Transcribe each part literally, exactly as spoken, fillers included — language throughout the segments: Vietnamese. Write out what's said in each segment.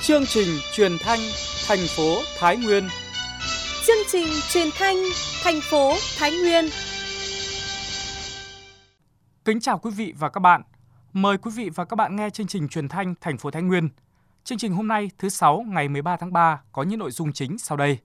Chương trình truyền thanh thành phố Thái Nguyên. Chương trình truyền thanh thành phố Thái Nguyên. Kính chào quý vị và các bạn. Mời quý vị và các bạn nghe chương trình truyền thanh thành phố Thái Nguyên. Chương trình hôm nay thứ Sáu ngày mười ba tháng ba có những nội dung chính sau đây.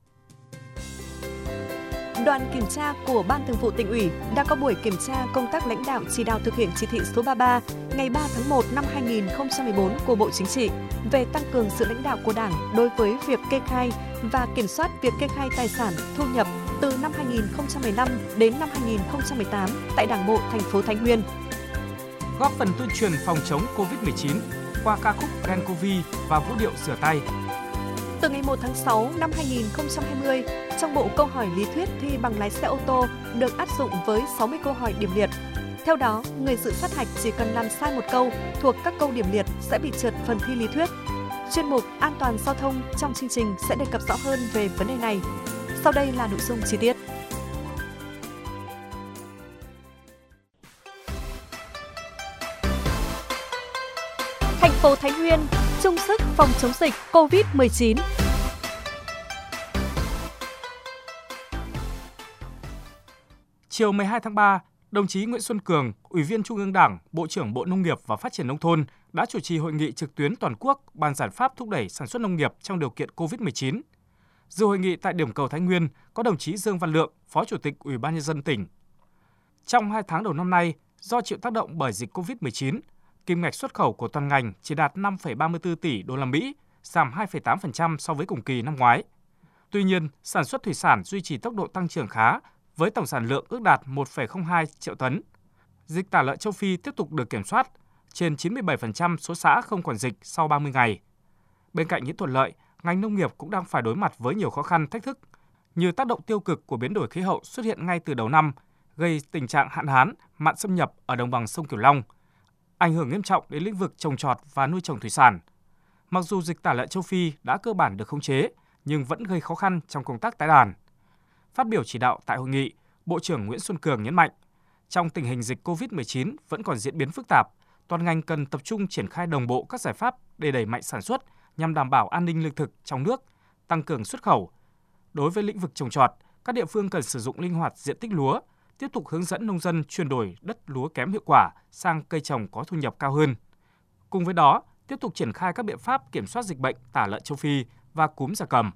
Đoàn kiểm tra của Ban Thường vụ Tỉnh ủy đã có buổi kiểm tra công tác lãnh đạo chỉ đạo thực hiện chỉ thị số ba mươi ba ngày ba tháng một năm hai nghìn không trăm mười bốn của Bộ Chính trị về tăng cường sự lãnh đạo của Đảng đối với việc kê khai và kiểm soát việc kê khai tài sản thu nhập từ năm hai nghìn không trăm mười lăm đến năm hai nghìn không trăm mười tám tại Đảng bộ thành phố Thái Nguyên. Góp phần tuyên truyền phòng chống covid mười chín qua ca khúc Gencovi và vũ điệu rửa tay. Từ ngày một tháng sáu năm hai nghìn không trăm hai mươi, trong bộ câu hỏi lý thuyết thi bằng lái xe ô tô được áp dụng với sáu mươi câu hỏi điểm liệt. Theo đó, người dự sát hạch chỉ cần làm sai một câu thuộc các câu điểm liệt sẽ bị trượt phần thi lý thuyết. Chuyên mục An toàn giao thông trong chương trình sẽ đề cập rõ hơn về vấn đề này. Sau đây là nội dung chi tiết. Thành phố Thái Nguyên chung sức phòng chống dịch covid mười chín. Chiều mười hai tháng ba, đồng chí Nguyễn Xuân Cường, Ủy viên Trung ương Đảng, Bộ trưởng Bộ Nông nghiệp và Phát triển Nông thôn đã chủ trì hội nghị trực tuyến toàn quốc bàn giải pháp thúc đẩy sản xuất nông nghiệp trong điều kiện covid mười chín. Dự hội nghị tại điểm cầu Thái Nguyên có đồng chí Dương Văn Lượng, Phó Chủ tịch Ủy ban Nhân dân tỉnh. Trong hai tháng đầu năm nay, do chịu tác động bởi dịch covid mười chín, kim ngạch xuất khẩu của toàn ngành chỉ đạt năm phẩy ba mươi tư tỷ đô la Mỹ, giảm hai phẩy tám phần trăm so với cùng kỳ năm ngoái. Tuy nhiên, sản xuất thủy sản duy trì tốc độ tăng trưởng khá với tổng sản lượng ước đạt một phẩy không hai triệu tấn. Dịch tả lợn châu Phi tiếp tục được kiểm soát, trên chín mươi bảy phần trăm số xã không còn dịch sau ba mươi ngày. Bên cạnh những thuận lợi, ngành nông nghiệp cũng đang phải đối mặt với nhiều khó khăn thách thức, như tác động tiêu cực của biến đổi khí hậu xuất hiện ngay từ đầu năm, gây tình trạng hạn hán, mặn xâm nhập ở đồng bằng sông Cửu Long, ảnh hưởng nghiêm trọng đến lĩnh vực trồng trọt và nuôi trồng thủy sản. Mặc dù dịch tả lợn châu Phi đã cơ bản được khống chế, nhưng vẫn gây khó khăn trong công tác tái đàn. Phát biểu chỉ đạo tại hội nghị, Bộ trưởng Nguyễn Xuân Cường nhấn mạnh, trong tình hình dịch covid mười chín vẫn còn diễn biến phức tạp, toàn ngành cần tập trung triển khai đồng bộ các giải pháp để đẩy mạnh sản xuất nhằm đảm bảo an ninh lương thực trong nước, tăng cường xuất khẩu. Đối với lĩnh vực trồng trọt, các địa phương cần sử dụng linh hoạt diện tích lúa, tiếp tục hướng dẫn nông dân chuyển đổi đất lúa kém hiệu quả sang cây trồng có thu nhập cao hơn. Cùng với đó, tiếp tục triển khai các biện pháp kiểm soát dịch bệnh tả lợn châu Phi và cúm gia cầm.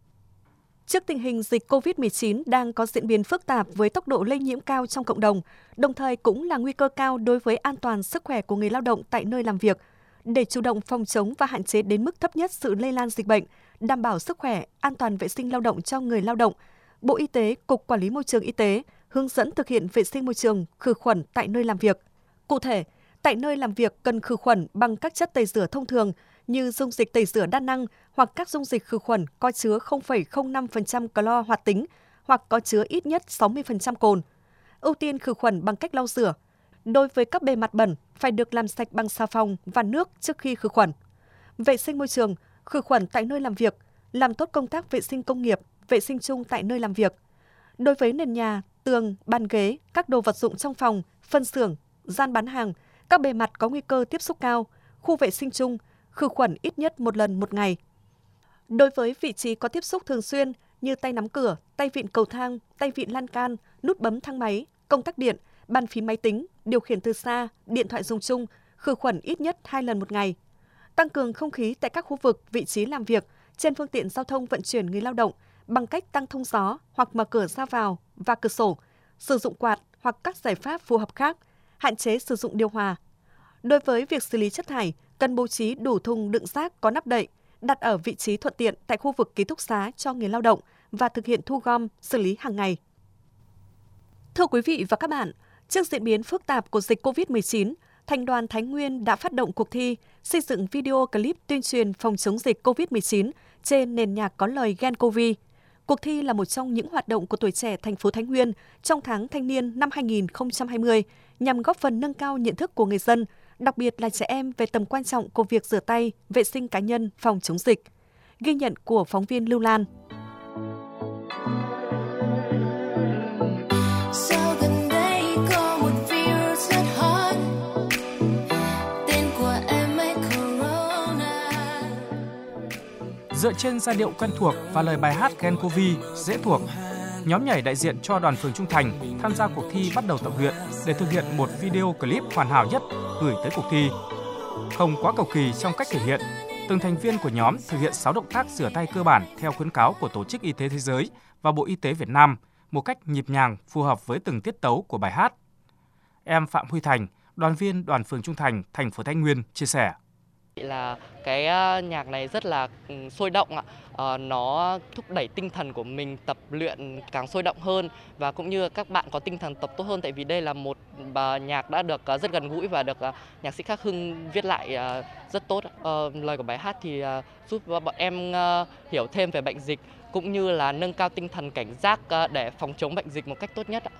Trước tình hình dịch covid mười chín đang có diễn biến phức tạp với tốc độ lây nhiễm cao trong cộng đồng, đồng thời cũng là nguy cơ cao đối với an toàn sức khỏe của người lao động tại nơi làm việc. Để chủ động phòng chống và hạn chế đến mức thấp nhất sự lây lan dịch bệnh, đảm bảo sức khỏe, an toàn vệ sinh lao động cho người lao động, Bộ Y tế, Cục Quản lý Môi trường Y tế hướng dẫn thực hiện vệ sinh môi trường, khử khuẩn tại nơi làm việc. Cụ thể, tại nơi làm việc cần khử khuẩn bằng các chất tẩy rửa thông thường như dung dịch tẩy rửa đa năng hoặc các dung dịch khử khuẩn có chứa không phẩy không năm phần trăm clo hoạt tính hoặc có chứa ít nhất sáu mươi phần trăm cồn. Ưu tiên khử khuẩn bằng cách lau rửa. Đối với các bề mặt bẩn, phải được làm sạch bằng xà phòng và nước trước khi khử khuẩn. Vệ sinh môi trường, khử khuẩn tại nơi làm việc, làm tốt công tác vệ sinh công nghiệp, vệ sinh chung tại nơi làm việc. Đối với nền nhà, tường, bàn ghế, các đồ vật dụng trong phòng, phân xưởng, gian bán hàng, các bề mặt có nguy cơ tiếp xúc cao, khu vệ sinh chung, khử khuẩn ít nhất một lần một ngày. Đối với vị trí có tiếp xúc thường xuyên như tay nắm cửa, tay vịn cầu thang, tay vịn lan can, nút bấm thang máy, công tắc điện, bàn phím máy tính, điều khiển từ xa, điện thoại dùng chung, khử khuẩn ít nhất hai lần một ngày. Tăng cường không khí tại các khu vực, vị trí làm việc, trên phương tiện giao thông vận chuyển người lao động bằng cách tăng thông gió hoặc mở cửa ra vào và cửa sổ, sử dụng quạt hoặc các giải pháp phù hợp khác, hạn chế sử dụng điều hòa. Đối với việc xử lý chất thải, cần bố trí đủ thùng đựng rác có nắp đậy, đặt ở vị trí thuận tiện tại khu vực ký túc xá cho người lao động và thực hiện thu gom, xử lý hàng ngày. Thưa quý vị và các bạn, trước diễn biến phức tạp của dịch covid mười chín, Thành đoàn Thái Nguyên đã phát động cuộc thi xây dựng video clip tuyên truyền phòng chống dịch covid mười chín trên nền nhạc có lời Gencovi. Cuộc thi là một trong những hoạt động của tuổi trẻ thành phố Thái Nguyên trong tháng thanh niên năm hai nghìn không trăm hai mươi nhằm góp phần nâng cao nhận thức của người dân, đặc biệt là trẻ em về tầm quan trọng của việc rửa tay, vệ sinh cá nhân, phòng chống dịch. Ghi nhận của phóng viên Lưu Lan. Dựa trên giai điệu quen thuộc và lời bài hát Gen Covid dễ thuộc, nhóm nhảy đại diện cho đoàn phường Trung Thành tham gia cuộc thi bắt đầu tập luyện để thực hiện một video clip hoàn hảo nhất gửi tới cuộc thi. Không quá cầu kỳ trong cách thể hiện, từng thành viên của nhóm thực hiện sáu động tác rửa tay cơ bản theo khuyến cáo của Tổ chức Y tế Thế giới và Bộ Y tế Việt Nam, một cách nhịp nhàng phù hợp với từng tiết tấu của bài hát. Em Phạm Huy Thành, đoàn viên đoàn phường Trung Thành, thành phố Thái Nguyên chia sẻ. Là cái nhạc này rất là sôi động ạ, à, nó thúc đẩy tinh thần của mình tập luyện càng sôi động hơn và cũng như các bạn có tinh thần tập tốt hơn, tại vì đây là một bài nhạc đã được rất gần gũi và được nhạc sĩ Khắc Hưng viết lại rất tốt. À, lời của bài hát thì giúp bọn em hiểu thêm về bệnh dịch cũng như là nâng cao tinh thần cảnh giác để phòng chống bệnh dịch một cách tốt nhất ạ.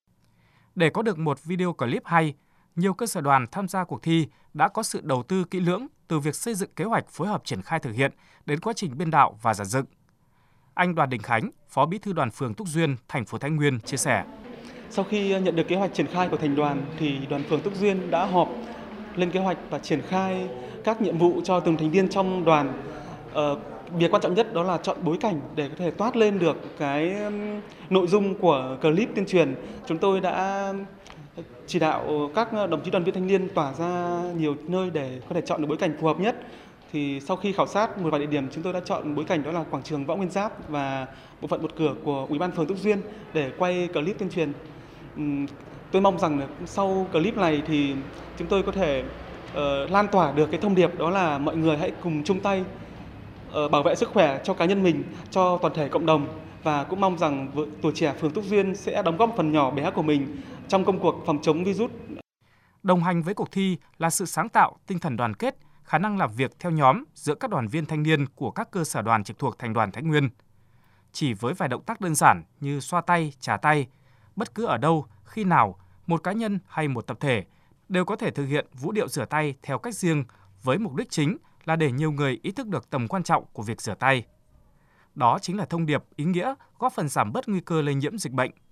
Để có được một video clip hay, nhiều cơ sở đoàn tham gia cuộc thi đã có sự đầu tư kỹ lưỡng từ việc xây dựng kế hoạch phối hợp triển khai thực hiện đến quá trình biên đạo và dàn dựng. Anh Đoàn Đình Khánh, Phó Bí thư đoàn phường Túc Duyên, thành phố Thái Nguyên chia sẻ. Sau khi nhận được kế hoạch triển khai của thành đoàn thì đoàn phường Túc Duyên đã họp lên kế hoạch và triển khai các nhiệm vụ cho từng thành viên trong đoàn. Ờ, việc quan trọng nhất đó là chọn bối cảnh để có thể toát lên được cái nội dung của clip tuyên truyền. Chúng tôi đã chỉ đạo các đồng chí đoàn viên thanh niên tỏa ra nhiều nơi để có thể chọn được bối cảnh phù hợp nhất. Thì sau khi khảo sát một vài địa điểm, chúng tôi đã chọn bối cảnh đó là quảng trường Võ Nguyên Giáp và bộ phận một cửa của Ủy ban phường Túc Duyên để quay clip tuyên truyền. Tôi mong rằng sau clip này thì chúng tôi có thể uh, lan tỏa được cái thông điệp đó là mọi người hãy cùng chung tay uh, bảo vệ sức khỏe cho cá nhân mình, cho toàn thể cộng đồng. Và cũng mong rằng tuổi trẻ phường Túc Duyên sẽ đóng góp phần nhỏ bé của mình trong công cuộc phòng chống virus. Đồng hành với cuộc thi là sự sáng tạo, tinh thần đoàn kết, khả năng làm việc theo nhóm giữa các đoàn viên thanh niên của các cơ sở đoàn trực thuộc thành đoàn Thái Nguyên. Chỉ với vài động tác đơn giản như xoa tay, chà tay, bất cứ ở đâu, khi nào, một cá nhân hay một tập thể đều có thể thực hiện vũ điệu rửa tay theo cách riêng với mục đích chính là để nhiều người ý thức được tầm quan trọng của việc rửa tay. Đó chính là thông điệp ý nghĩa góp phần giảm bớt nguy cơ lây nhiễm dịch bệnh.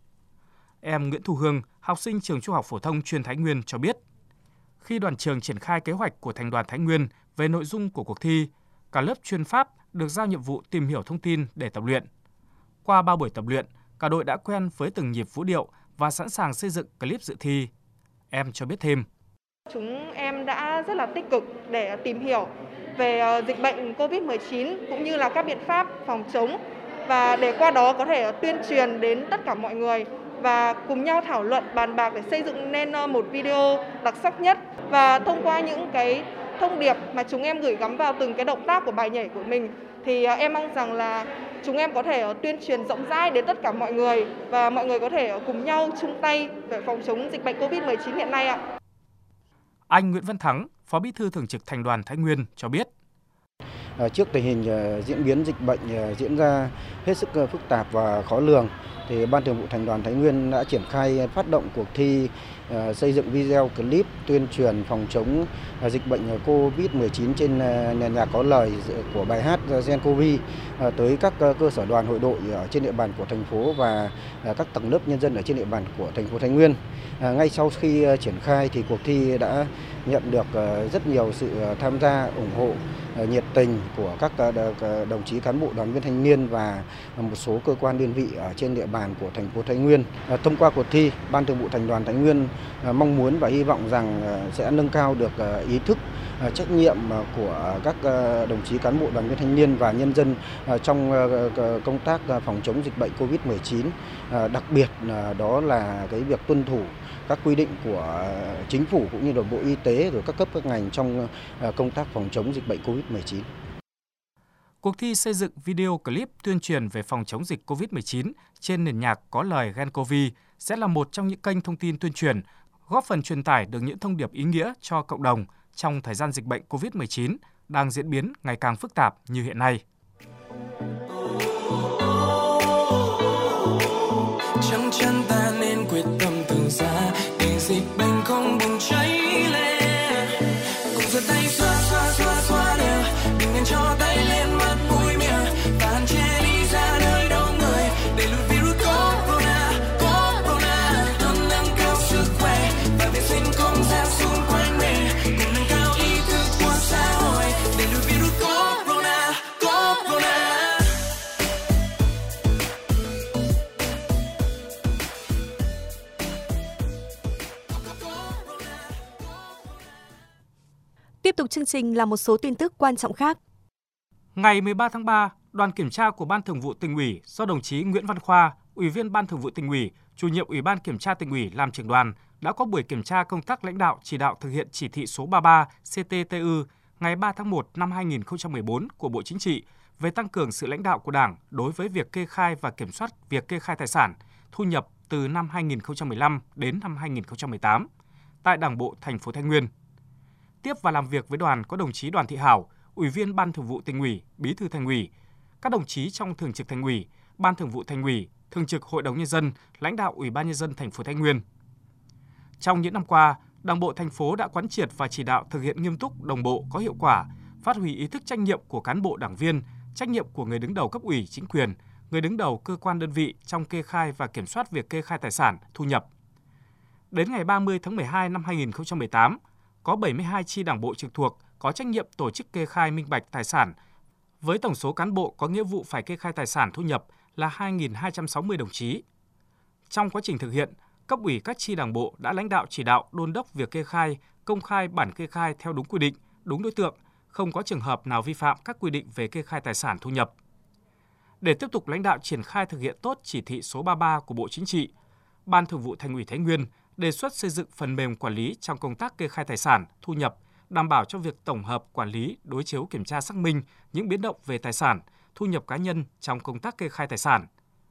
Em Nguyễn Thu Hương, học sinh trường Trung học phổ thông chuyên Thái Nguyên cho biết, khi đoàn trường triển khai kế hoạch của thành đoàn Thái Nguyên về nội dung của cuộc thi, cả lớp chuyên Pháp được giao nhiệm vụ tìm hiểu thông tin để tập luyện. Qua ba buổi tập luyện, cả đội đã quen với từng nhịp vũ điệu và sẵn sàng xây dựng clip dự thi. Em cho biết thêm. Chúng em đã rất là tích cực để tìm hiểu về dịch bệnh covid mười chín cũng như là các biện pháp phòng chống và để qua đó có thể tuyên truyền đến tất cả mọi người và cùng nhau thảo luận bàn bạc để xây dựng nên một video đặc sắc nhất. Và thông qua những cái thông điệp mà chúng em gửi gắm vào từng cái động tác của bài nhảy của mình thì em mong rằng là chúng em có thể tuyên truyền rộng rãi đến tất cả mọi người và mọi người có thể cùng nhau chung tay để phòng chống dịch bệnh covid mười chín hiện nay ạ. Anh Nguyễn Văn Thắng, Phó Bí thư Thường trực Thành đoàn Thái Nguyên cho biết. Trước tình hình diễn biến dịch bệnh diễn ra hết sức phức tạp và khó lường, thì Ban Thường vụ Thành đoàn Thái Nguyên đã triển khai phát động cuộc thi xây dựng video clip tuyên truyền phòng chống dịch bệnh covid mười chín trên nền nhạc có lời của bài hát Gen Covid tới các cơ sở đoàn hội đội ở trên địa bàn của thành phố và các tầng lớp nhân dân ở trên địa bàn của thành phố Thái Nguyên. Ngay sau khi triển khai thì cuộc thi đã nhận được rất nhiều sự tham gia ủng hộ nhiệt tình của các đồng chí cán bộ đoàn viên thanh niên và một số cơ quan đơn vị ở trên địa bàn của thành phố Thái Nguyên. Thông qua cuộc thi, Ban Thường vụ Thành đoàn Thái Nguyên mong muốn và hy vọng rằng sẽ nâng cao được ý thức, trách nhiệm của các đồng chí cán bộ đoàn viên thanh niên và nhân dân trong công tác phòng chống dịch bệnh covid mười chín. Đặc biệt đó là cái việc tuân thủ các quy định của chính phủ cũng như là Bộ Y tế rồi các cấp các ngành trong công tác phòng chống dịch bệnh covid mười chín. Cuộc thi xây dựng video clip tuyên truyền về phòng chống dịch covid mười chín trên nền nhạc có lời Gen Covid sẽ là một trong những kênh thông tin tuyên truyền, góp phần truyền tải được những thông điệp ý nghĩa cho cộng đồng trong thời gian dịch bệnh covid mười chín đang diễn biến ngày càng phức tạp như hiện nay. Trong chân ta nên quyết tâm từ xa để dịch bệnh không bùng cháy lên. Cùng giơ tay xoa xoa xoa xoa đều, đừng nên cho tay lên mặt mũi miệng và hạn chế đi ra nơi đông người để lùi virus corona corona. Luôn nâng cao sức khỏe và vệ sinh không gian xung quanh mình, cùng nâng cao ý thức của xã hội để lùi virus corona corona. Tiếp tục chương trình là một số tin tức quan trọng khác. Ngày mười ba tháng ba, đoàn kiểm tra của Ban Thường vụ Tỉnh ủy do đồng chí Nguyễn Văn Khoa, Ủy viên Ban Thường vụ Tỉnh ủy, Chủ nhiệm Ủy ban Kiểm tra Tỉnh ủy làm trưởng đoàn đã có buổi kiểm tra công tác lãnh đạo chỉ đạo thực hiện chỉ thị số ba mươi ba C T T U ngày ba tháng một năm hai nghìn không trăm mười bốn của Bộ Chính trị về tăng cường sự lãnh đạo của Đảng đối với việc kê khai và kiểm soát việc kê khai tài sản, thu nhập từ năm hai nghìn không trăm mười lăm đến năm hai nghìn không trăm mười tám tại Đảng bộ thành phố Thái Nguyên. Tiếp và làm việc với đoàn có đồng chí Đoàn Thị Hảo, Ủy viên Ban Thường vụ Tỉnh ủy, Bí thư Thành ủy, các đồng chí trong Thường trực Thành ủy, Ban Thường vụ Thành ủy, Thường trực Hội đồng Nhân dân, lãnh đạo Ủy ban Nhân dân thành phố Thái Nguyên. Trong những năm qua, Đảng bộ thành phố đã quán triệt và chỉ đạo thực hiện nghiêm túc, đồng bộ, có hiệu quả, phát huy ý thức trách nhiệm của cán bộ đảng viên, trách nhiệm của người đứng đầu cấp ủy, chính quyền, người đứng đầu cơ quan đơn vị trong kê khai và kiểm soát việc kê khai tài sản, thu nhập. Đến ngày ba mươi tháng mười hai năm hai nghìn không trăm mười tám, có bảy mươi hai chi đảng bộ trực thuộc có trách nhiệm tổ chức kê khai minh bạch tài sản, với tổng số cán bộ có nghĩa vụ phải kê khai tài sản thu nhập là hai nghìn hai trăm sáu mươi đồng chí. Trong quá trình thực hiện, cấp ủy các chi đảng bộ đã lãnh đạo chỉ đạo đôn đốc việc kê khai, công khai bản kê khai theo đúng quy định, đúng đối tượng, không có trường hợp nào vi phạm các quy định về kê khai tài sản thu nhập. Để tiếp tục lãnh đạo triển khai thực hiện tốt chỉ thị số ba mươi ba của Bộ Chính trị, Ban Thường vụ Thành ủy Thái Nguyên đề xuất xây dựng phần mềm quản lý trong công tác kê khai tài sản, thu nhập, đảm bảo cho việc tổng hợp, quản lý, đối chiếu kiểm tra xác minh những biến động về tài sản, thu nhập cá nhân trong công tác kê khai tài sản.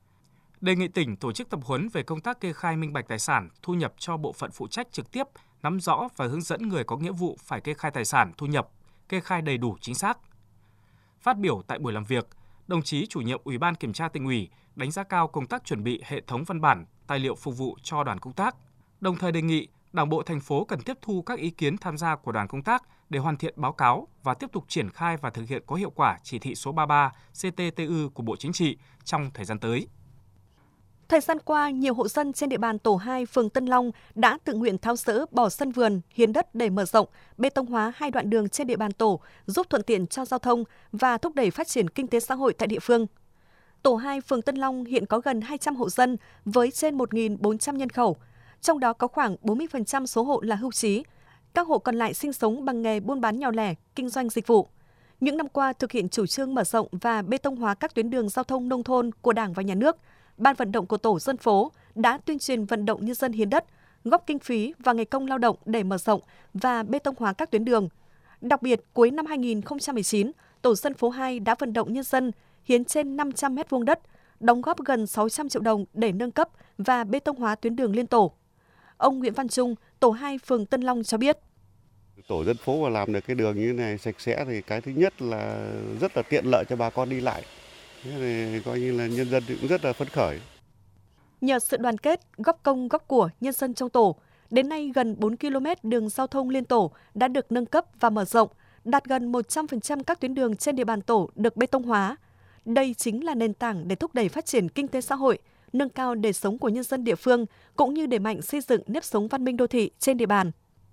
Đề nghị tỉnh tổ chức tập huấn về công tác kê khai minh bạch tài sản, thu nhập cho bộ phận phụ trách trực tiếp, nắm rõ và hướng dẫn người có nghĩa vụ phải kê khai tài sản, thu nhập, kê khai đầy đủ chính xác. Phát biểu tại buổi làm việc, đồng chí Chủ nhiệm Ủy ban Kiểm tra Tỉnh ủy đánh giá cao công tác chuẩn bị hệ thống văn bản, tài liệu phục vụ cho đoàn công tác, đồng thời đề nghị Đảng bộ thành phố cần tiếp thu các ý kiến tham gia của đoàn công tác để hoàn thiện báo cáo và tiếp tục triển khai và thực hiện có hiệu quả chỉ thị số ba mươi ba C T T U của Bộ Chính trị trong thời gian tới. Thời gian qua, nhiều hộ dân trên địa bàn tổ hai, phường Tân Long đã tự nguyện tháo dỡ bỏ sân vườn, hiến đất để mở rộng, bê tông hóa hai đoạn đường trên địa bàn tổ, giúp thuận tiện cho giao thông và thúc đẩy phát triển kinh tế xã hội tại địa phương. Tổ hai, phường Tân Long hiện có gần hai trăm hộ dân với trên một nghìn bốn trăm nhân khẩu, trong đó có khoảng bốn mươi phần trăm số hộ là hưu trí. Các hộ còn lại sinh sống bằng nghề buôn bán nhỏ lẻ, kinh doanh dịch vụ. Những năm qua, thực hiện chủ trương mở rộng và bê tông hóa các tuyến đường giao thông nông thôn của Đảng và Nhà nước, Ban vận động của tổ dân phố đã tuyên truyền vận động nhân dân hiến đất, góp kinh phí và ngày công lao động để mở rộng và bê tông hóa các tuyến đường. Đặc biệt, cuối năm hai nghìn không trăm mười chín, tổ dân phố hai đã vận động nhân dân hiến trên năm trăm mét vuông đất, đóng góp gần sáu trăm triệu đồng để nâng cấp và bê tông hóa tuyến đường liên tổ. Ông Nguyễn Văn Trung, tổ hai, phường Tân Long cho biết. Tổ dân phố mà làm được cái đường như thế này sạch sẽ thì cái thứ nhất là rất là tiện lợi cho bà con đi lại. Thế này coi như là nhân dân cũng rất là phấn khởi. Nhờ sự đoàn kết, góp công góp của nhân dân trong tổ, đến nay gần bốn ki lô mét đường giao thông liên tổ đã được nâng cấp và mở rộng, đạt gần một trăm phần trăm các tuyến đường trên địa bàn tổ được bê tông hóa. Đây chính là nền tảng để thúc đẩy phát triển kinh tế xã hội, nâng cao đời sống của nhân dân địa phương, cũng như đẩy mạnh xây dựng nếp sống văn minh đô thị trên địa bàn.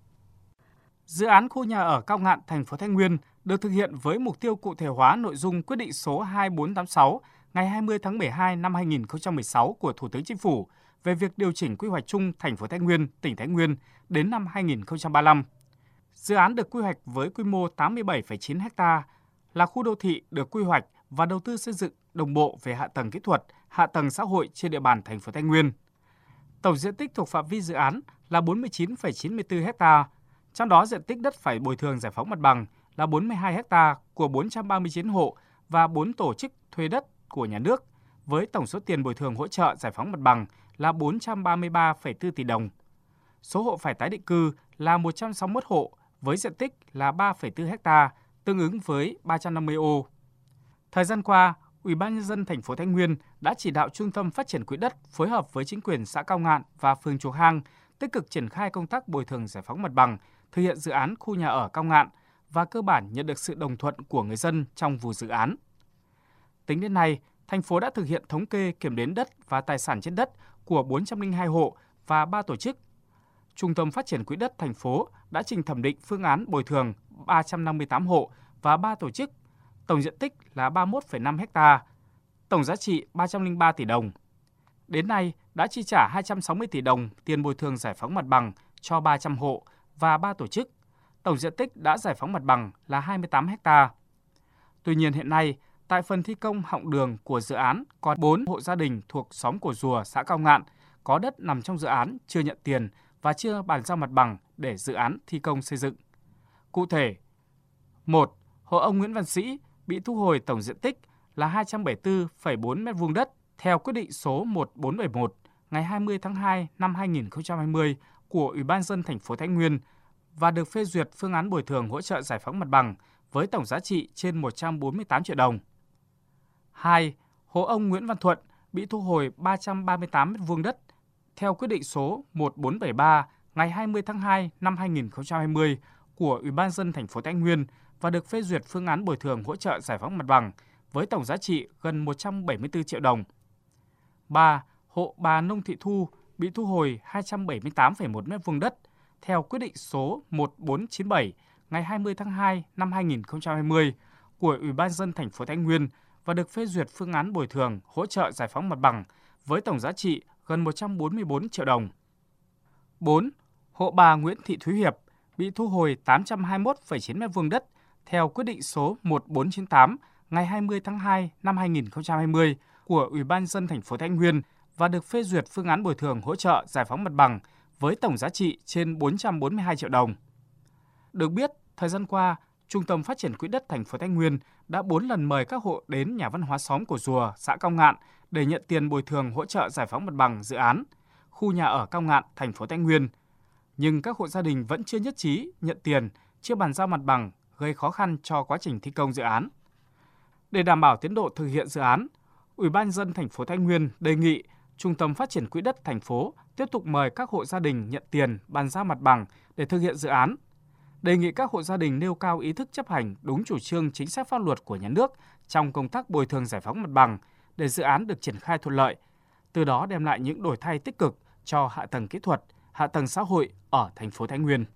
Dự án khu nhà ở Cao Ngạn, thành phố Thái Nguyên được thực hiện với mục tiêu cụ thể hóa nội dung quyết định số hai bốn tám sáu ngày hai mươi tháng mười hai năm hai nghìn không trăm mười sáu của Thủ tướng Chính phủ về việc điều chỉnh quy hoạch chung thành phố Thái Nguyên, tỉnh Thái Nguyên đến năm hai nghìn không trăm ba mươi lăm. Dự án được quy hoạch với quy mô tám mươi bảy phẩy chín héc ta, là khu đô thị được quy hoạch và đầu tư xây dựng đồng bộ về hạ tầng kỹ thuật, hạ tầng xã hội trên địa bàn thành phố Thái Nguyên. Tổng diện tích thuộc phạm vi dự án là bốn mươi chín phẩy chín mươi tư héc ta, trong đó diện tích đất phải bồi thường giải phóng mặt bằng là bốn mươi hai héc ta của bốn trăm ba mươi chín hộ và bốn tổ chức thuê đất của nhà nước, với tổng số tiền bồi thường hỗ trợ giải phóng mặt bằng là bốn trăm ba mươi ba phẩy bốn tỷ đồng. Số hộ phải tái định cư là một trăm sáu mươi mốt hộ với diện tích là ba phẩy bốn héc ta, tương ứng với ba trăm năm mươi ô. Thời gian qua, Ủy ban Nhân dân thành phố Thái Nguyên đã chỉ đạo Trung tâm Phát triển Quỹ đất phối hợp với chính quyền xã Cao Ngạn và phường Chùa Hang tích cực triển khai công tác bồi thường giải phóng mặt bằng, thực hiện dự án khu nhà ở Cao Ngạn và cơ bản nhận được sự đồng thuận của người dân trong vụ dự án. Tính đến nay, thành phố đã thực hiện thống kê kiểm đếm đất và tài sản trên đất của bốn trăm lẻ hai hộ và ba tổ chức. Trung tâm Phát triển Quỹ đất thành phố đã trình thẩm định phương án bồi thường ba trăm năm mươi tám hộ và ba tổ chức, tổng diện tích là ba mươi mốt phẩy năm héc ta, tổng giá trị ba trăm lẻ ba tỷ đồng. Đến nay đã chi trả hai trăm sáu mươi tỷ đồng tiền bồi thường giải phóng mặt bằng cho ba trăm hộ và ba tổ chức, tổng diện tích đã giải phóng mặt bằng là hai mươi tám héc ta. Tuy nhiên hiện nay, tại phần thi công họng đường của dự án còn bốn hộ gia đình thuộc xóm Cổ Rùa, xã Cao Ngạn có đất nằm trong dự án chưa nhận tiền và chưa bàn giao mặt bằng để dự án thi công xây dựng. Cụ thể, một. Hộ ông Nguyễn Văn Sĩ bị thu hồi tổng diện tích là hai trăm bảy mươi tư phẩy bốn mét vuông đất theo quyết định số một nghìn bốn trăm bảy mươi mốt ngày hai mươi tháng hai năm hai nghìn không trăm hai mươi của Ủy ban nhân dân thành phố Thái Nguyên và được phê duyệt phương án bồi thường hỗ trợ giải phóng mặt bằng với tổng giá trị trên một trăm bốn mươi tám triệu đồng. hai. Hộ ông Nguyễn Văn Thuận bị thu hồi ba trăm ba mươi tám mét vuông đất theo quyết định số một nghìn bốn trăm bảy mươi ba ngày hai mươi tháng hai năm hai nghìn không trăm hai mươi của Ủy ban nhân dân thành phố Thái Nguyên và được phê duyệt phương án bồi thường hỗ trợ giải phóng mặt bằng với tổng giá trị gần một trăm bảy mươi tư triệu đồng. ba. Hộ bà Nông Thị Thu bị thu hồi hai trăm bảy mươi tám phẩy một mét vuông đất theo quyết định số một nghìn bốn trăm chín mươi bảy ngày hai mươi tháng hai năm hai nghìn không trăm hai mươi của Ủy ban nhân dân thành phố Thái Nguyên và được phê duyệt phương án bồi thường hỗ trợ giải phóng mặt bằng với tổng giá trị gần một trăm bốn mươi tư triệu đồng. bốn. Hộ bà Nguyễn Thị Thúy Hiệp bị thu hồi tám trăm hai mươi mốt phẩy chín mét vuông đất theo quyết định số một nghìn bốn trăm chín mươi tám ngày hai mươi tháng hai năm hai nghìn không trăm hai mươi của Ủy ban nhân dân thành phố Thái Nguyên và được phê duyệt phương án bồi thường hỗ trợ giải phóng mặt bằng với tổng giá trị trên bốn trăm bốn mươi hai triệu đồng. Được biết, thời gian qua, Trung tâm Phát triển Quỹ đất thành phố Thái Nguyên đã bốn lần mời các hộ đến nhà văn hóa xóm Cổ Rùa, xã Cao Ngạn để nhận tiền bồi thường hỗ trợ giải phóng mặt bằng dự án khu nhà ở Cao Ngạn, thành phố Thái Nguyên. Nhưng các hộ gia đình vẫn chưa nhất trí nhận tiền, chưa bàn giao mặt bằng, gây khó khăn cho quá trình thi công dự án. Để đảm bảo tiến độ thực hiện dự án, Ủy ban nhân dân thành phố Thái Nguyên đề nghị Trung tâm Phát triển Quỹ đất thành phố tiếp tục mời các hộ gia đình nhận tiền, bàn giao mặt bằng để thực hiện dự án. Đề nghị các hộ gia đình nêu cao ý thức chấp hành đúng chủ trương chính sách pháp luật của nhà nước trong công tác bồi thường giải phóng mặt bằng để dự án được triển khai thuận lợi, từ đó đem lại những đổi thay tích cực cho hạ tầng kỹ thuật, hạ tầng xã hội ở thành phố Thái Nguyên.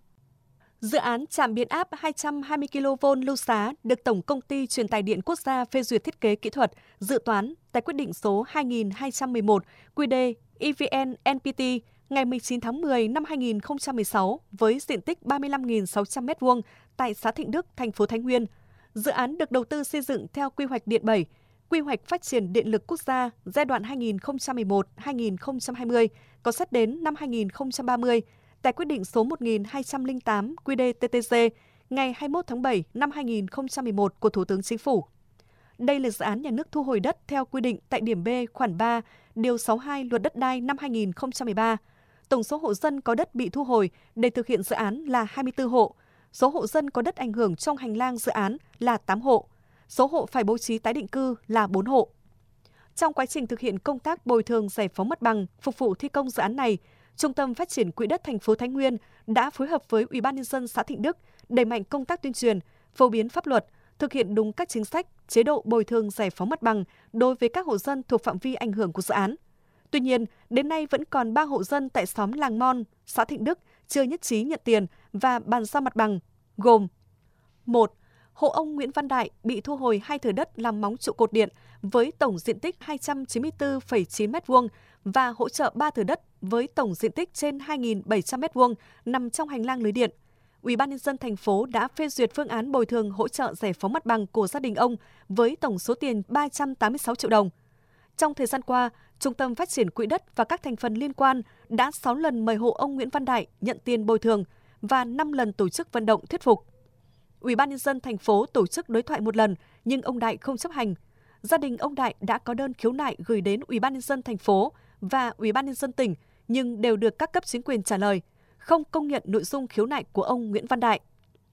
Dự án trạm biến áp hai trăm hai mươi ki lô vôn Lưu Xá được Tổng Công ty Truyền tải điện Quốc gia phê duyệt thiết kế kỹ thuật, dự toán tại quyết định số hai nghìn hai trăm mười một quy đê e vê en en pê tê ngày mười chín tháng mười năm hai nghìn không trăm mười sáu với diện tích ba mươi lăm nghìn sáu trăm mét vuông tại xã Thịnh Đức, thành phố Thái Nguyên. Dự án được đầu tư xây dựng theo quy hoạch điện bảy, quy hoạch phát triển điện lực quốc gia giai đoạn hai nghìn không trăm mười một đến hai nghìn không trăm hai mươi, có xét đến năm hai nghìn không trăm ba mươi tại quyết định số một nghìn hai trăm lẻ tám quy đê tê tê giê ngày hai mươi mốt tháng bảy năm hai nghìn không trăm mười một của Thủ tướng Chính phủ. Đây là dự án nhà nước thu hồi đất theo quy định tại điểm B khoản ba, điều sáu mươi hai Luật Đất đai năm hai nghìn không trăm mười ba. Tổng số hộ dân có đất bị thu hồi để thực hiện dự án là hai mươi tư hộ. Số hộ dân có đất ảnh hưởng trong hành lang dự án là tám hộ. Số hộ phải bố trí tái định cư là bốn hộ. Trong quá trình thực hiện công tác bồi thường giải phóng mặt bằng phục vụ thi công dự án này, Trung tâm Phát triển Quỹ đất thành phố Thái Nguyên đã phối hợp với Ủy ban nhân dân xã Thịnh Đức đẩy mạnh công tác tuyên truyền, phổ biến pháp luật, thực hiện đúng các chính sách, chế độ bồi thường giải phóng mặt bằng đối với các hộ dân thuộc phạm vi ảnh hưởng của dự án. Tuy nhiên, đến nay vẫn còn ba hộ dân tại xóm Làng Mon, xã Thịnh Đức chưa nhất trí nhận tiền và bàn giao mặt bằng, gồm: một. Hộ ông Nguyễn Văn Đại bị thu hồi hai thửa đất làm móng trụ cột điện với tổng diện tích hai trăm chín mươi tư phẩy chín mét vuông và hỗ trợ ba thửa đất với tổng diện tích trên hai nghìn bảy trăm mét vuông nằm trong hành lang lưới điện. Ủy ban nhân dân thành phố đã phê duyệt phương án bồi thường hỗ trợ giải phóng mặt bằng của gia đình ông với tổng số tiền ba trăm tám mươi sáu triệu đồng. Trong thời gian qua, Trung tâm Phát triển Quỹ đất và các thành phần liên quan đã sáu lần mời hộ ông Nguyễn Văn Đại nhận tiền bồi thường và năm lần tổ chức vận động thuyết phục. Ủy ban nhân dân thành phố tổ chức đối thoại một lần nhưng ông Đại không chấp hành. Gia đình ông Đại đã có đơn khiếu nại gửi đến Ủy ban nhân dân thành phố và Ủy ban nhân dân tỉnh nhưng đều được các cấp chính quyền trả lời, không công nhận nội dung khiếu nại của ông Nguyễn Văn Đại.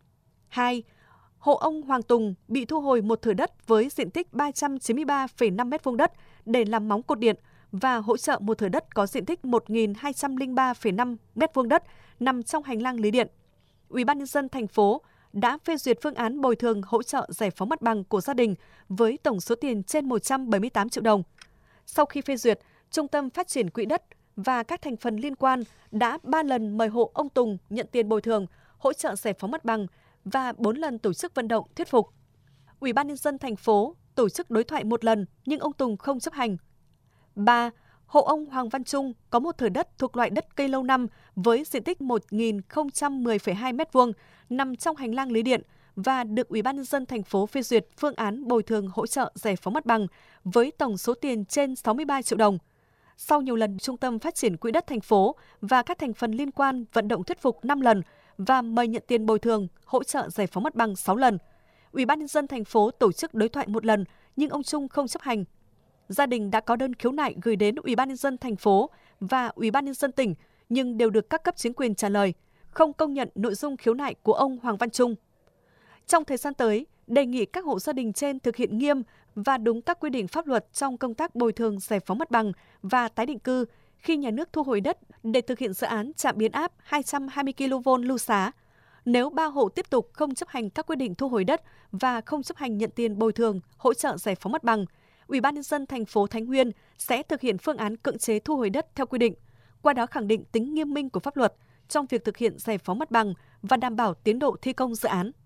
hai. Hộ ông Hoàng Tùng bị thu hồi một thửa đất với diện tích ba trăm chín mươi ba phẩy năm mét vuông đất để làm móng cột điện và hỗ trợ một thửa đất có diện tích một nghìn hai trăm lẻ ba phẩy năm mét vuông đất nằm trong hành lang lưới điện. Ủy ban nhân dân thành phố đã phê duyệt phương án bồi thường hỗ trợ giải phóng mặt bằng của gia đình với tổng số tiền trên một trăm bảy mươi tám triệu đồng. Sau khi phê duyệt, Trung tâm Phát triển Quỹ đất và các thành phần liên quan đã ba lần mời hộ ông Tùng nhận tiền bồi thường, hỗ trợ giải phóng mặt bằng và bốn lần tổ chức vận động thuyết phục. Ủy ban nhân dân thành phố tổ chức đối thoại một lần nhưng ông Tùng không chấp hành. ba. Hộ ông Hoàng Văn Trung có một thửa đất thuộc loại đất cây lâu năm với diện tích một nghìn không trăm mười phẩy hai mét vuông nằm trong hành lang lưới điện và được Ủy ban nhân dân thành phố phê duyệt phương án bồi thường hỗ trợ giải phóng mặt bằng với tổng số tiền trên sáu mươi ba triệu đồng. Sau nhiều lần Trung tâm Phát triển Quỹ đất thành phố và các thành phần liên quan vận động thuyết phục năm lần và mời nhận tiền bồi thường hỗ trợ giải phóng mặt bằng sáu lần, Ủy ban nhân dân thành phố tổ chức đối thoại một lần nhưng ông Trung không chấp hành. Gia đình đã có đơn khiếu nại gửi đến Ủy ban nhân dân thành phố và Ủy ban nhân dân tỉnh nhưng đều được các cấp chính quyền trả lời, không công nhận nội dung khiếu nại của ông Hoàng Văn Trung. Trong thời gian tới, đề nghị các hộ gia đình trên thực hiện nghiêm và đúng các quy định pháp luật trong công tác bồi thường giải phóng mặt bằng và tái định cư khi nhà nước thu hồi đất để thực hiện dự án trạm biến áp hai trăm hai mươi ki lô vôn Lưu Xá. Nếu ba hộ tiếp tục không chấp hành các quy định thu hồi đất và không chấp hành nhận tiền bồi thường, hỗ trợ giải phóng mặt bằng, Ủy ban nhân dân thành phố Thái Nguyên sẽ thực hiện phương án cưỡng chế thu hồi đất theo quy định, qua đó khẳng định tính nghiêm minh của pháp luật trong việc thực hiện giải phóng mặt bằng và đảm bảo tiến độ thi công dự án.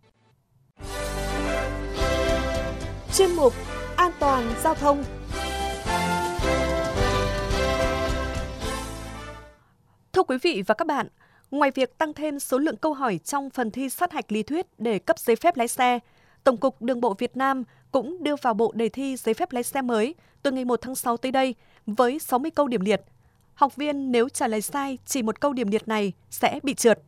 Chuyên mục An toàn giao thông. Thưa quý vị và các bạn, ngoài việc tăng thêm số lượng câu hỏi trong phần thi sát hạch lý thuyết để cấp giấy phép lái xe, Tổng cục Đường bộ Việt Nam cũng đưa vào bộ đề thi giấy phép lái xe mới từ ngày một tháng sáu tới đây với sáu mươi câu điểm liệt. Học viên nếu trả lời sai chỉ một câu điểm liệt này sẽ bị trượt.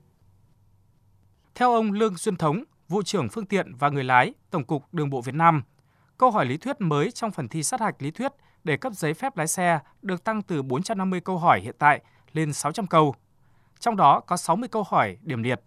Theo ông Lương Xuân Thống, Vụ trưởng Phương tiện và Người lái, Tổng cục Đường bộ Việt Nam, câu hỏi lý thuyết mới trong phần thi sát hạch lý thuyết để cấp giấy phép lái xe được tăng từ bốn trăm năm mươi câu hỏi hiện tại lên sáu trăm câu. Trong đó có sáu mươi câu hỏi điểm liệt.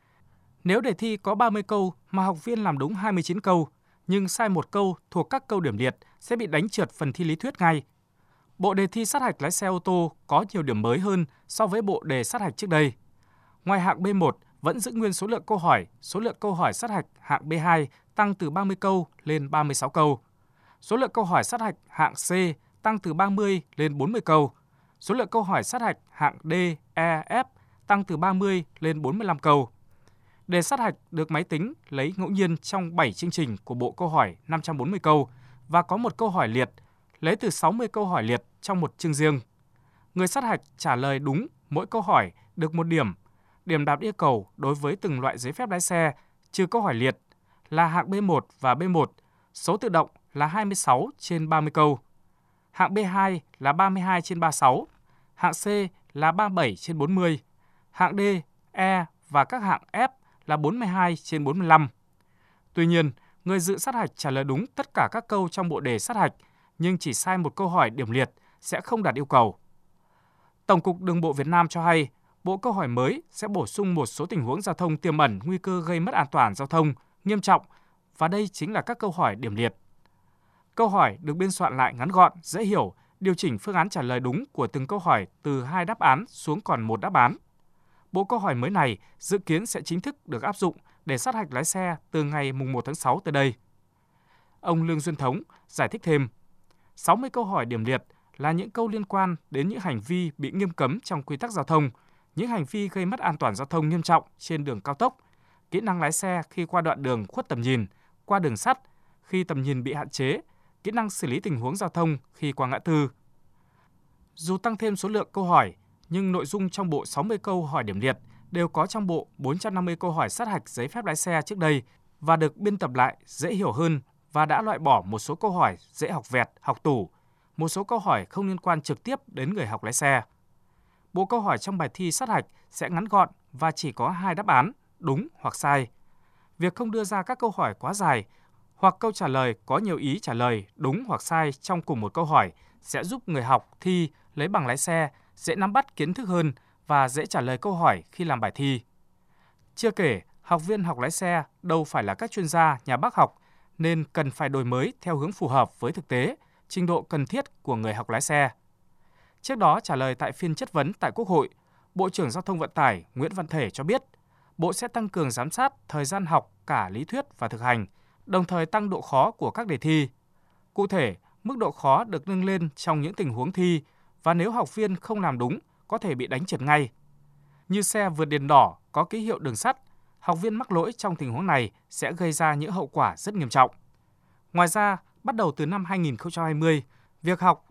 Nếu đề thi có ba mươi câu mà học viên làm đúng hai mươi chín câu, nhưng sai một câu thuộc các câu điểm liệt sẽ bị đánh trượt phần thi lý thuyết ngay. Bộ đề thi sát hạch lái xe ô tô có nhiều điểm mới hơn so với bộ đề sát hạch trước đây. Ngoài hạng B một vẫn giữ nguyên số lượng câu hỏi, số lượng câu hỏi sát hạch hạng B hai tăng từ ba mươi câu lên ba mươi sáu câu. Số lượng câu hỏi sát hạch hạng C tăng từ ba mươi lên bốn mươi câu. Số lượng câu hỏi sát hạch hạng D, E, F tăng từ ba mươi lên bốn mươi lăm câu. Đề sát hạch được máy tính lấy ngẫu nhiên trong bảy chương trình của bộ câu hỏi năm trăm bốn mươi câu và có một câu hỏi liệt, lấy từ sáu mươi câu hỏi liệt trong một chương riêng. Người sát hạch trả lời đúng mỗi câu hỏi được một điểm. Điểm đạt yêu cầu đối với từng loại giấy phép lái xe, trừ câu hỏi liệt, là hạng B một và B một, số tự động là hai mươi sáu trên ba mươi câu. Hạng B hai là ba mươi hai trên ba mươi sáu, hạng C là ba mươi bảy trên bốn mươi, hạng D, E và các hạng F là bốn mươi hai trên bốn mươi lăm. Tuy nhiên, người dự sát hạch trả lời đúng tất cả các câu trong bộ đề sát hạch, nhưng chỉ sai một câu hỏi điểm liệt sẽ không đạt yêu cầu. Tổng cục Đường bộ Việt Nam cho hay, bộ câu hỏi mới sẽ bổ sung một số tình huống giao thông tiềm ẩn nguy cơ gây mất an toàn giao thông nghiêm trọng, và đây chính là các câu hỏi điểm liệt. Câu hỏi được biên soạn lại ngắn gọn, dễ hiểu, điều chỉnh phương án trả lời đúng của từng câu hỏi từ hai đáp án xuống còn một đáp án. Bộ câu hỏi mới này dự kiến sẽ chính thức được áp dụng để sát hạch lái xe từ ngày mùng một tháng sáu tới đây. Ông Lương Xuân Thống giải thích thêm, sáu mươi câu hỏi điểm liệt là những câu liên quan đến những hành vi bị nghiêm cấm trong quy tắc giao thông, những hành vi gây mất an toàn giao thông nghiêm trọng trên đường cao tốc, kỹ năng lái xe khi qua đoạn đường khuất tầm nhìn, qua đường sắt, khi tầm nhìn bị hạn chế, kỹ năng xử lý tình huống giao thông khi qua ngã tư. Dù tăng thêm số lượng câu hỏi, nhưng nội dung trong bộ sáu mươi câu hỏi điểm liệt đều có trong bộ bốn trăm năm mươi câu hỏi sát hạch giấy phép lái xe trước đây và được biên tập lại dễ hiểu hơn và đã loại bỏ một số câu hỏi dễ học vẹt, học tủ, một số câu hỏi không liên quan trực tiếp đến người học lái xe. Bộ câu hỏi trong bài thi sát hạch sẽ ngắn gọn và chỉ có hai đáp án, đúng hoặc sai. Việc không đưa ra các câu hỏi quá dài hoặc câu trả lời có nhiều ý trả lời đúng hoặc sai trong cùng một câu hỏi sẽ giúp người học thi lấy bằng lái xe dễ nắm bắt kiến thức hơn và dễ trả lời câu hỏi khi làm bài thi. Chưa kể, học viên học lái xe đâu phải là các chuyên gia, nhà bác học nên cần phải đổi mới theo hướng phù hợp với thực tế, trình độ cần thiết của người học lái xe. Trước đó trả lời tại phiên chất vấn tại Quốc hội, Bộ trưởng Giao thông Vận tải Nguyễn Văn Thể cho biết, Bộ sẽ tăng cường giám sát thời gian học cả lý thuyết và thực hành, đồng thời tăng độ khó của các đề thi. Cụ thể, mức độ khó được nâng lên trong những tình huống thi và nếu học viên không làm đúng có thể bị đánh trượt ngay. Như xe vượt đèn đỏ có ký hiệu đường sắt, học viên mắc lỗi trong tình huống này sẽ gây ra những hậu quả rất nghiêm trọng. Ngoài ra, bắt đầu từ năm hai nghìn không trăm hai mươi, việc học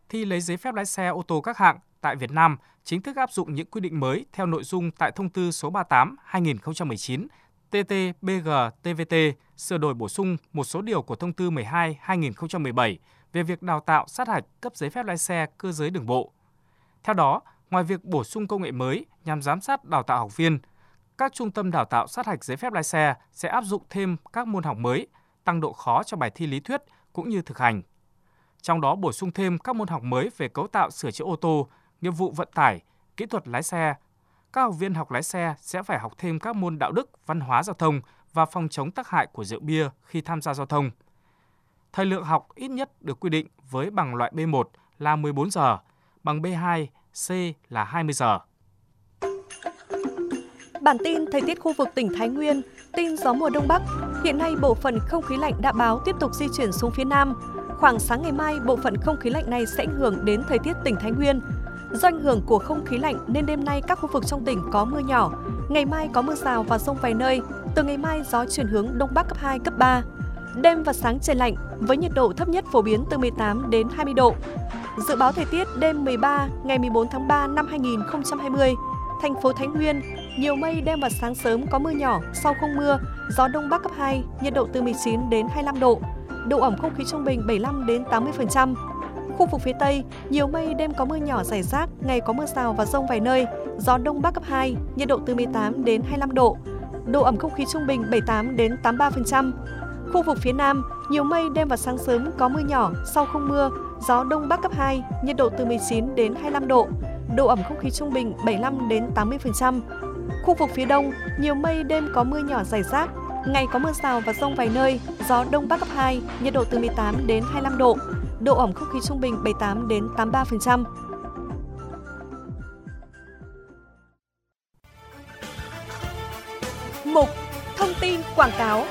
thi lấy giấy phép lái xe ô tô các hạng tại Việt Nam chính thức áp dụng những quy định mới theo nội dung tại Thông tư số ba mươi tám trên hai nghìn không trăm mười chín T T B G T V T sửa đổi bổ sung một số điều của Thông tư mười hai trên hai nghìn không trăm mười bảy về việc đào tạo sát hạch cấp giấy phép lái xe cơ giới đường bộ. Theo đó, ngoài việc bổ sung công nghệ mới nhằm giám sát đào tạo học viên, các trung tâm đào tạo sát hạch giấy phép lái xe sẽ áp dụng thêm các môn học mới, tăng độ khó cho bài thi lý thuyết cũng như thực hành. Trong đó bổ sung thêm các môn học mới về cấu tạo sửa chữa ô tô, nghiệp vụ vận tải, kỹ thuật lái xe. Các học viên học lái xe sẽ phải học thêm các môn đạo đức, văn hóa giao thông và phòng chống tác hại của rượu bia khi tham gia giao thông. Thời lượng học ít nhất được quy định với bằng loại B một là mười bốn giờ, bằng B hai, C là hai mươi giờ. Bản tin thời tiết khu vực tỉnh Thái Nguyên, tin gió mùa Đông Bắc. Hiện nay bộ phận không khí lạnh đã báo tiếp tục di chuyển xuống phía Nam. Khoảng sáng ngày mai, bộ phận không khí lạnh này sẽ ảnh hưởng đến thời tiết tỉnh Thái Nguyên. Do ảnh hưởng của không khí lạnh nên đêm nay các khu vực trong tỉnh có mưa nhỏ. Ngày mai có mưa rào và dông vài nơi. Từ ngày mai gió chuyển hướng Đông Bắc cấp hai, cấp ba. Đêm và sáng trời lạnh với nhiệt độ thấp nhất phổ biến từ mười tám đến hai mươi độ. Dự báo thời tiết đêm mười ba ngày mười bốn tháng ba năm hai nghìn không trăm hai mươi. Thành phố Thái Nguyên, nhiều mây, đêm và sáng sớm có mưa nhỏ, sau không mưa, gió Đông Bắc cấp hai, nhiệt độ từ mười chín đến hai mươi lăm độ. Độ ẩm không khí trung bình bảy mươi lăm đến tám mươi phần trăm. Khu vực phía Tây, nhiều mây, đêm có mưa nhỏ rải rác, ngày có mưa rào và dông vài nơi, gió Đông Bắc cấp hai, nhiệt độ từ mười tám đến hai mươi lăm độ. Độ ẩm không khí trung bình bảy mươi tám đến tám mươi ba phần trăm. Khu vực phía Nam, nhiều mây, đêm và sáng sớm có mưa nhỏ, sau không mưa, gió Đông Bắc cấp hai, nhiệt độ từ mười chín đến hai mươi lăm độ. Độ ẩm không khí trung bình bảy mươi lăm đến tám mươi phần trăm. Khu vực phía Đông, nhiều mây, đêm có mưa nhỏ rải rác, ngày có mưa rào và dông vài nơi, gió Đông Bắc cấp hai, nhiệt độ từ mười tám đến hai mươi lăm độ. Độ ẩm không khí trung bình bảy mươi tám đến tám mươi ba phần trăm. Mục Thông tin quảng cáo.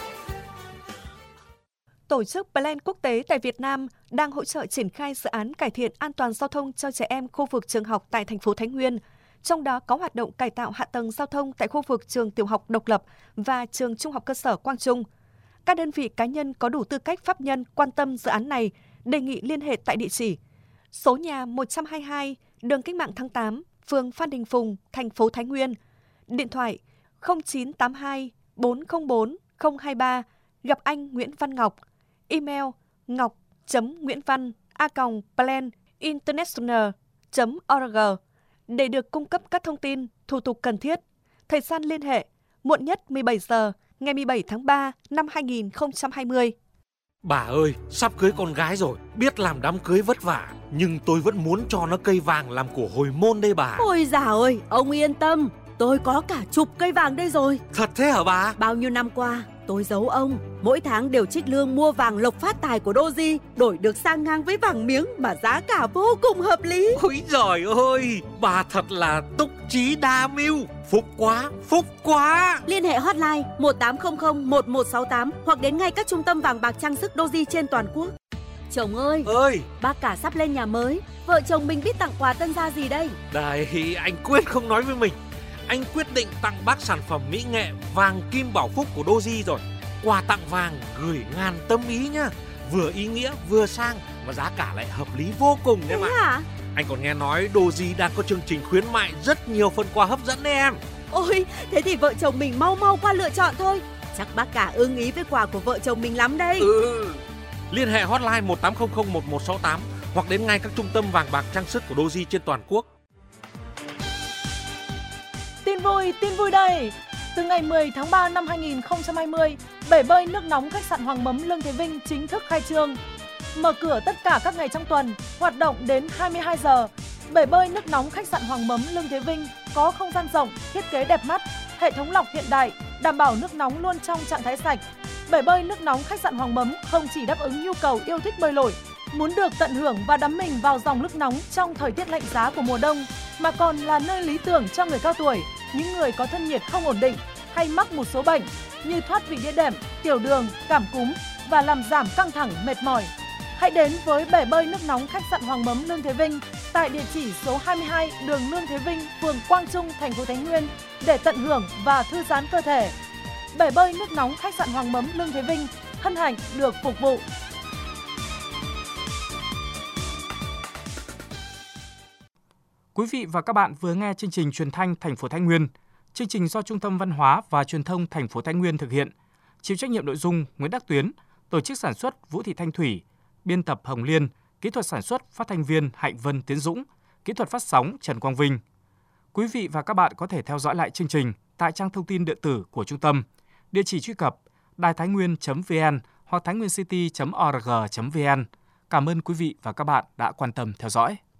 Tổ chức Plan Quốc tế tại Việt Nam đang hỗ trợ triển khai dự án cải thiện an toàn giao thông cho trẻ em khu vực trường học tại thành phố Thái Nguyên. Trong đó có hoạt động cải tạo hạ tầng giao thông tại khu vực trường tiểu học Độc Lập và trường trung học cơ sở Quang Trung. Các đơn vị cá nhân có đủ tư cách pháp nhân quan tâm dự án này đề nghị liên hệ tại địa chỉ số nhà một trăm hai mươi hai đường Cách mạng tháng tám, phường Phan Đình Phùng, thành phố Thái Nguyên. Điện thoại không chín tám hai bốn không bốn không hai ba, gặp anh Nguyễn Văn Ngọc. Email ngọc chấm nguyễn văn a còng plan international chấm org để được cung cấp các thông tin, thủ tục cần thiết. Thời gian liên hệ muộn nhất mười bảy giờ ngày mười bảy tháng ba năm hai nghìn không trăm hai mươi. Bà ơi, sắp cưới con gái rồi, biết làm đám cưới vất vả, nhưng tôi vẫn muốn cho nó cây vàng làm của hồi môn đây bà. Ôi dào ơi, ông yên tâm, tôi có cả chục cây vàng đây rồi. Thật thế hả bà? Bao nhiêu năm qua, tôi giấu ông, mỗi tháng đều trích lương mua vàng lộc phát tài của Doji, đổi được sang ngang với vàng miếng mà giá cả vô cùng hợp lý. Ôi giời ơi, bà thật là túc trí đa mưu, phúc quá, phúc quá. Liên hệ hotline một tám không không một một sáu tám hoặc đến ngay các trung tâm vàng bạc trang sức Doji trên toàn quốc. Chồng ơi, ơi, bác cả sắp lên nhà mới, vợ chồng mình biết tặng quà tân gia gì đây? Đây, anh quyết không nói với mình. Anh quyết định tặng bác sản phẩm mỹ nghệ vàng kim bảo phúc của Doji rồi. Quà tặng vàng gửi ngàn tâm ý nhá, vừa ý nghĩa vừa sang mà giá cả lại hợp lý vô cùng em ạ. Hả? Anh còn nghe nói Doji đang có chương trình khuyến mại rất nhiều phần quà hấp dẫn đấy em. Ôi, thế thì vợ chồng mình mau mau qua lựa chọn thôi. Chắc bác cả ưng ý với quà của vợ chồng mình lắm đây. Ừ. Liên hệ hotline một tám không không một một sáu tám hoặc đến ngay các trung tâm vàng bạc trang sức của Doji trên toàn quốc. Tin vui, tin vui đây! Từ ngày mười tháng ba năm hai nghìn không trăm hai mươi, bể bơi nước nóng khách sạn Hoàng Mấm Lương Thế Vinh chính thức khai trương. Mở cửa tất cả các ngày trong tuần, hoạt động đến hai mươi hai giờ. Bể bơi nước nóng khách sạn Hoàng Mấm Lương Thế Vinh có không gian rộng, thiết kế đẹp mắt, hệ thống lọc hiện đại, đảm bảo nước nóng luôn trong trạng thái sạch. Bể bơi nước nóng khách sạn Hoàng Mấm không chỉ đáp ứng nhu cầu yêu thích bơi lội, muốn được tận hưởng và đắm mình vào dòng nước nóng trong thời tiết lạnh giá của mùa đông, mà còn là nơi lý tưởng cho người cao tuổi, những người có thân nhiệt không ổn định hay mắc một số bệnh như thoát vị đĩa đệm, tiểu đường, cảm cúm và làm giảm căng thẳng, mệt mỏi. Hãy đến với bể bơi nước nóng khách sạn Hoàng Mấm Lương Thế Vinh tại địa chỉ số hai mươi hai đường Lương Thế Vinh, phường Quang Trung, thành phố Thái Nguyên để tận hưởng và thư giãn cơ thể. Bể bơi nước nóng khách sạn Hoàng Mấm Lương Thế Vinh hân hạnh được phục vụ. Quý vị và các bạn vừa nghe chương trình Truyền thanh thành phố Thái Nguyên. Chương trình do Trung tâm Văn hóa và Truyền thông thành phố Thái Nguyên thực hiện. Chịu trách nhiệm nội dung Nguyễn Đắc Tuyến, tổ chức sản xuất Vũ Thị Thanh Thủy, biên tập Hồng Liên, kỹ thuật sản xuất phát thanh viên Hạnh Vân Tiến Dũng, kỹ thuật phát sóng Trần Quang Vinh. Quý vị và các bạn có thể theo dõi lại chương trình tại trang thông tin điện tử của trung tâm, địa chỉ truy cập đài thái nguyên chấm vn hoặc thái nguyên city chấm org chấm vn. Cảm ơn quý vị và các bạn đã quan tâm theo dõi.